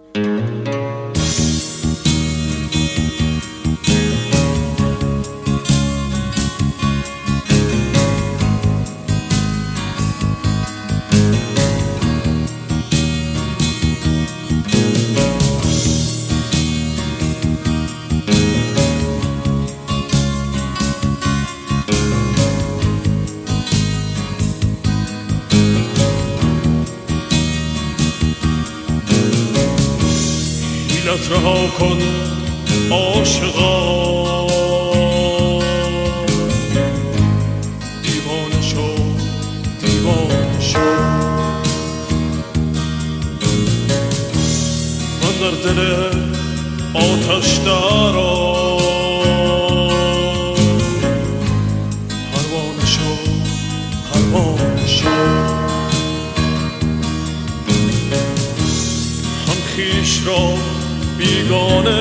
حیلت رها کن عاشقا، دیوانه شو دیوانه شو. من در دل آتش درآ، پروانه شو پروانه شو. هم خویش را بیگانه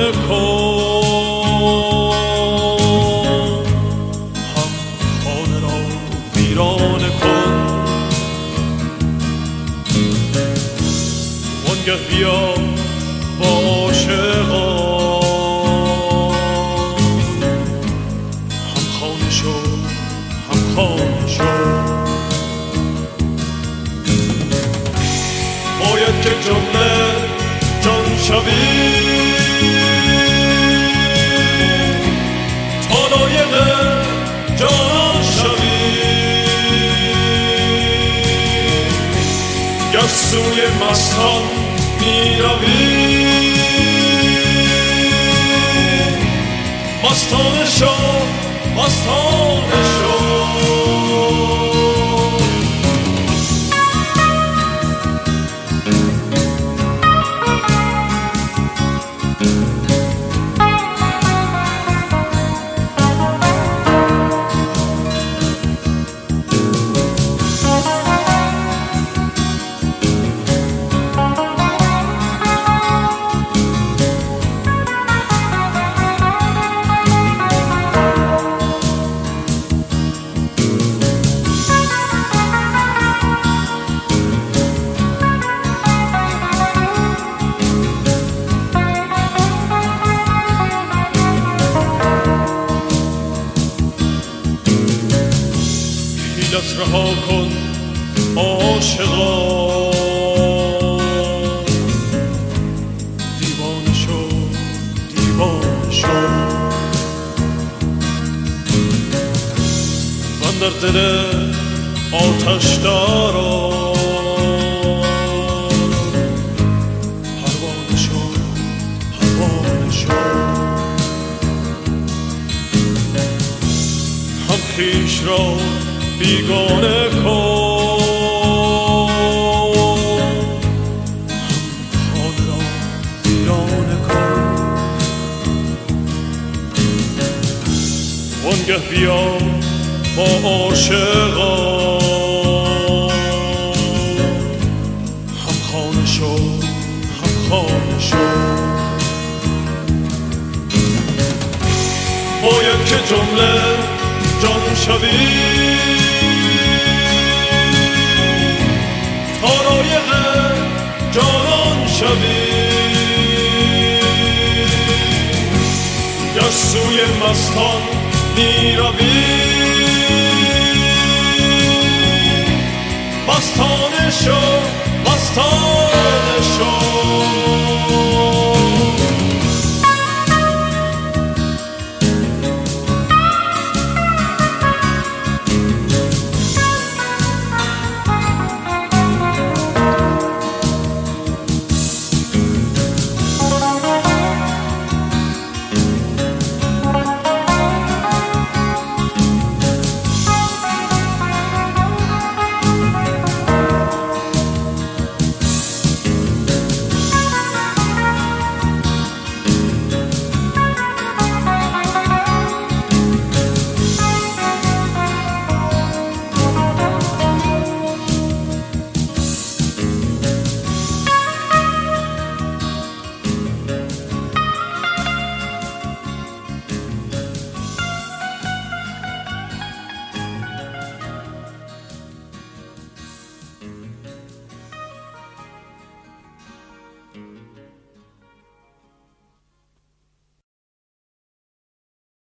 کن، هم خانه را ویرانه کن. وانگه بیا با عاشقان، هم خانه شو هم خانه شو. باید که جمله جان شوی، تا لایق جان شوی. گر سوی مستان می روی، مستانه شو مستانه شو. حیلت رها کن عاشقا، دیوانه شو دیوانه شو. من در دل آتش درآ، پروانه شو پروانه شو. هم خویش را بیگانه کن، هم خانه را ویرانه کن. وانگه بیا با عاشقان، هم خانه شو هم خانه شو. باید که جمله جان شوی، تا لایق جانان شوی. گر سوی مستان می روی، مستانه شو مستانه